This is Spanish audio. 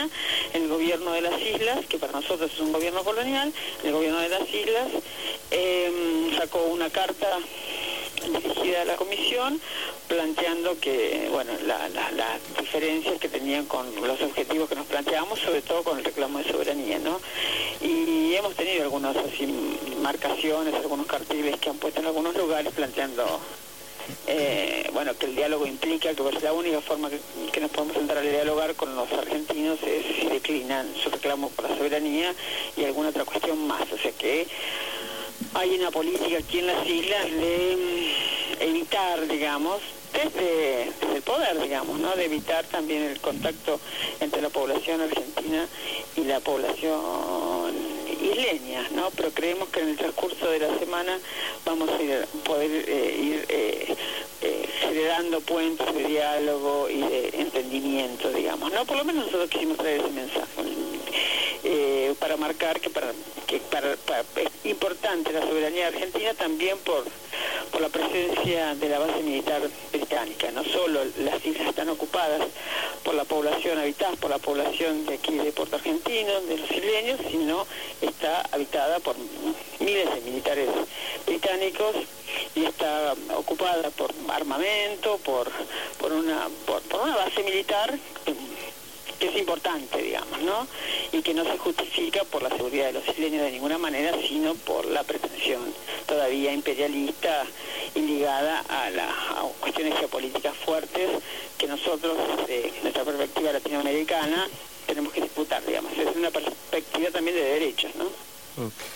el gobierno de las islas, que para nosotros es un gobierno colonial, el gobierno de las islas sacó una carta dirigida a la comisión planteando que, bueno, las diferencias que tenían con los objetivos que nos planteábamos, sobre todo con el reclamo de soberanía, ¿no? Y hemos tenido algunas así marcaciones, algunos carteles que han puesto en algunos lugares planteando bueno, que el diálogo implica que pues, la única forma que nos podemos sentar a dialogar con los argentinos es si declinan su reclamo por la soberanía y alguna otra cuestión más. O sea que hay una política aquí en las islas de evitar, digamos, desde el poder, digamos, ¿no? De evitar también el contacto entre la población argentina y la población isleña, ¿no? Pero creemos que en el transcurso de la semana vamos a poder ir generando puentes de diálogo y de entendimiento, digamos, ¿no? Por lo menos nosotros quisimos traer ese mensaje para marcar que es importante la soberanía argentina también por la presencia de la base militar británica. No solo las islas están ocupadas por la población, habitadas por la población de aquí de Puerto Argentino, de los isleños, sino está habitada por miles de militares británicos y está ocupada por armamento, por una base militar que es importante, digamos, ¿no? Y que no se justifica por la seguridad de los isleños de ninguna manera, sino por la pretensión todavía imperialista y ligada a cuestiones geopolíticas fuertes que nosotros, desde nuestra perspectiva latinoamericana, tenemos que disputar, digamos. Es una perspectiva también de derechos, ¿no?